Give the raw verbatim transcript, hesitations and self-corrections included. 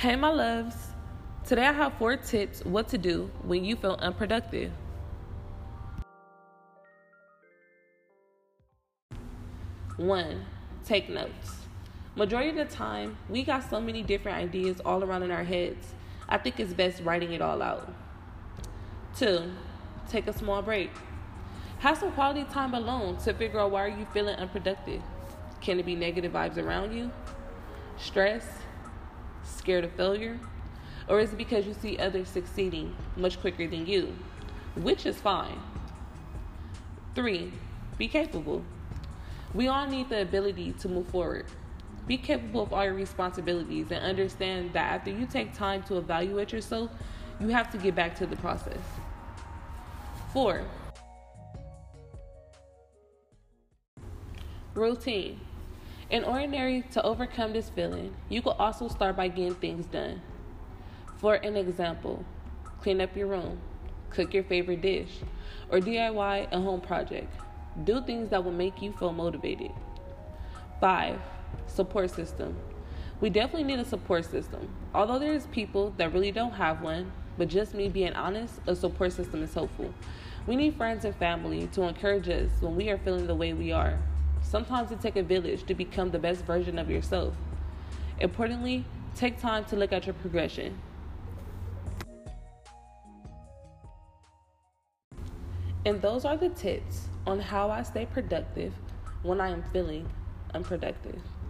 Hey, my loves. Today I have four tips what to do when you feel unproductive. One, take notes. Majority of the time, we got so many different ideas all around in our heads. I think it's best writing it all out. Two, take a small break. Have some quality time alone to figure out why are you feeling unproductive. Can it be negative vibes around you? Stress? Scared of failure? Or is it because you see others succeeding much quicker than you? Which is fine. Three, be capable. We all need the ability to move forward. Be capable of all your responsibilities and understand that after you take time to evaluate yourself, you have to get back to the process. Four, routine. In ordinary, to overcome this feeling, you could also start by getting things done. For an example, clean up your room, cook your favorite dish, or D I Y a home project. Do things that will make you feel motivated. Five, support system. We definitely need a support system. Although there's people that really don't have one, but just me being honest, a support system is helpful. We need friends and family to encourage us when we are feeling the way we are. Sometimes it takes a village to become the best version of yourself. Importantly, take time to look at your progression. And those are the tips on how I stay productive when I am feeling unproductive.